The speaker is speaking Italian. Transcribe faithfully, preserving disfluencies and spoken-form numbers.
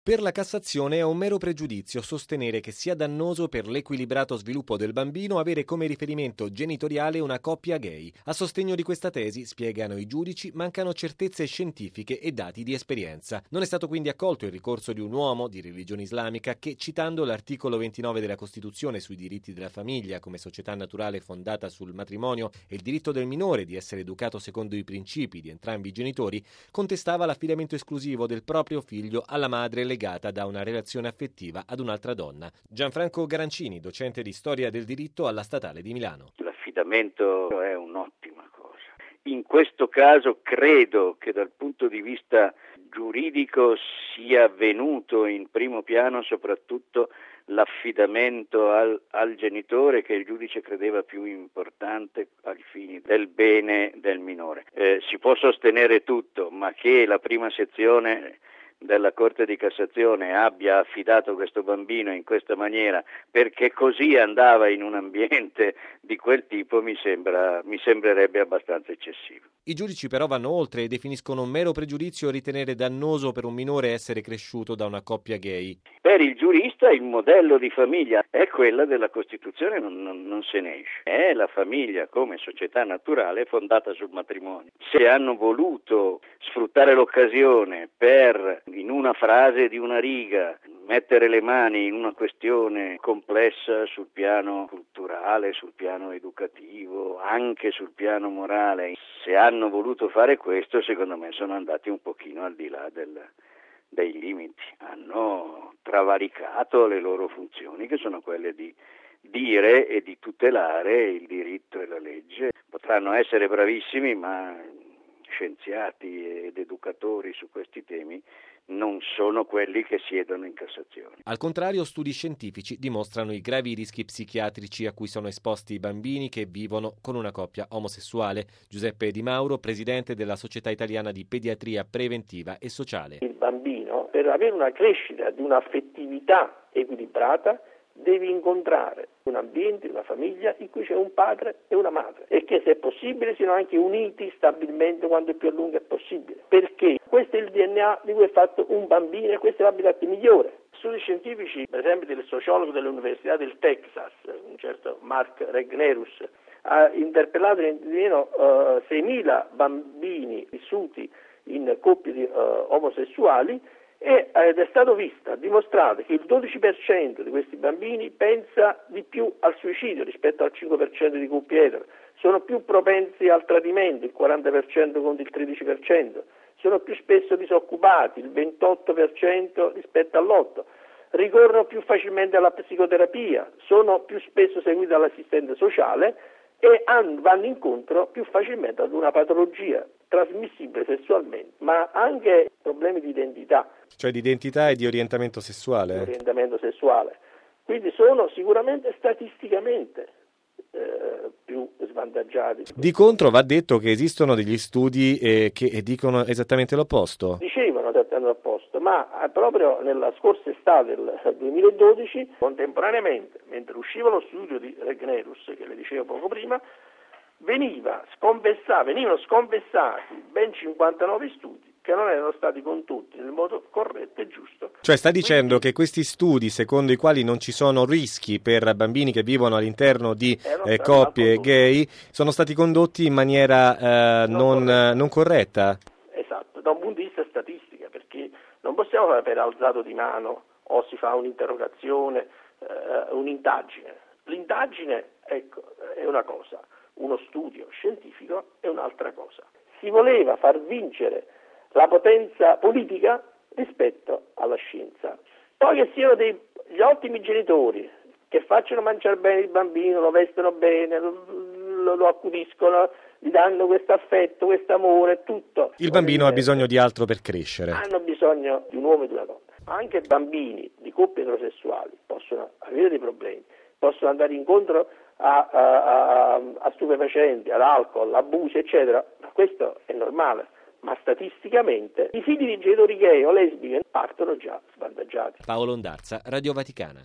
Per la Cassazione è un mero pregiudizio sostenere che sia dannoso per l'equilibrato sviluppo del bambino avere come riferimento genitoriale una coppia gay. A sostegno di questa tesi, spiegano i giudici, mancano certezze scientifiche e dati di esperienza. Non è stato quindi accolto il ricorso di un uomo di religione islamica che, citando l'articolo ventinove della Costituzione sui diritti della famiglia come società naturale fondata sul matrimonio e il diritto del minore di essere educato secondo i principi di entrambi i genitori, contestava l'affidamento esclusivo del proprio figlio alla madre legata da una relazione affettiva ad un'altra donna. Gianfranco Garancini, docente di storia del diritto alla Statale di Milano. L'affidamento è un'ottima cosa. In questo caso credo che dal punto di vista giuridico sia venuto in primo piano soprattutto l'affidamento al, al genitore che il giudice credeva più importante ai fini del bene del minore. Eh, si può sostenere tutto, ma che la prima sezione della Corte di Cassazione abbia affidato questo bambino in questa maniera perché così andava in un ambiente di quel tipo mi sembra mi sembrerebbe abbastanza eccessivo. I giudici però vanno oltre e definiscono un mero pregiudizio ritenere dannoso per un minore essere cresciuto da una coppia gay. Per il giurista il modello di famiglia è quella della Costituzione, non, non, non se ne esce. È la famiglia come società naturale fondata sul matrimonio. Se hanno voluto sfruttare l'occasione per, in una frase di una riga, mettere le mani in una questione complessa sul piano culturale, sul piano educativo, anche sul piano morale, se hanno voluto fare questo, secondo me sono andati un pochino al di là del, dei limiti. Hanno travalicato le loro funzioni, che sono quelle di dire e di tutelare il diritto e la legge. Potranno essere bravissimi, ma scienziati ed educatori su questi temi non sono quelli che siedono in Cassazione. Al contrario, studi scientifici dimostrano i gravi rischi psichiatrici a cui sono esposti i bambini che vivono con una coppia omosessuale. Giuseppe Di Mauro, presidente della Società Italiana di Pediatria Preventiva e Sociale. Il bambino, per avere una crescita di un'affettività equilibrata, devi incontrare un ambiente, una famiglia in cui c'è un padre e una madre e che se è possibile siano anche uniti stabilmente quanto più a lungo è possibile, perché questo è il D N A di cui è fatto un bambino e questo è l'habitat migliore. Studi scientifici, per esempio del sociologo dell'Università del Texas, un certo Mark Regnerus, ha interpellato nemmeno uh, seimila bambini vissuti in coppie di, uh, omosessuali ed è stato visto, dimostrato che il dodici per cento di questi bambini pensa di più al suicidio rispetto al cinque per cento di coppie etero, sono più propensi al tradimento, il quaranta per cento contro il tredici per cento, sono più spesso disoccupati, il ventotto per cento rispetto all'otto per cento, ricorrono più facilmente alla psicoterapia, sono più spesso seguiti dall'assistente sociale e vanno incontro più facilmente ad una patologia trasmissibile sessualmente, ma anche problemi di identità. Cioè di identità e di orientamento sessuale? Di orientamento sessuale. Quindi sono sicuramente statisticamente eh, più svantaggiati. Di contro va detto che esistono degli studi eh, che dicono esattamente l'opposto. Dicevano esattamente l'opposto, ma proprio nella scorsa estate del duemiladodici, contemporaneamente, mentre usciva lo studio di Regnerus, che le dicevo poco prima, veniva sconfessato, venivano sconfessati ben cinquantanove studi che non erano stati condotti nel modo corretto e giusto. Cioè sta dicendo Quindi, che questi studi, secondo i quali non ci sono rischi per bambini che vivono all'interno di eh, coppie gay, sono stati condotti in maniera eh, non, non, corretta. non corretta? Esatto, da un punto di vista statistica, perché non possiamo fare per alzato di mano o si fa un'interrogazione, eh, un'indagine. L'indagine, ecco, è una cosa, uno studio scientifico è un'altra cosa. Si voleva far vincere la potenza politica rispetto alla scienza. Poi che siano dei, gli ottimi genitori, che facciano mangiare bene il bambino, lo vestono bene, lo, lo, lo accudiscono, gli danno questo affetto, questo amore, tutto. Il bambino ha bisogno di altro per crescere. Hanno bisogno di un uomo e di una donna. Anche bambini di coppie eterosessuali possono avere dei problemi, possono andare incontro a, a, a, a stupefacenti, all'alcol, all'abuso, eccetera. Ma questo è normale. Ma statisticamente i figli di genitori gay o lesbiche partono già svantaggiati. Paolo Ondarza, Radio Vaticana.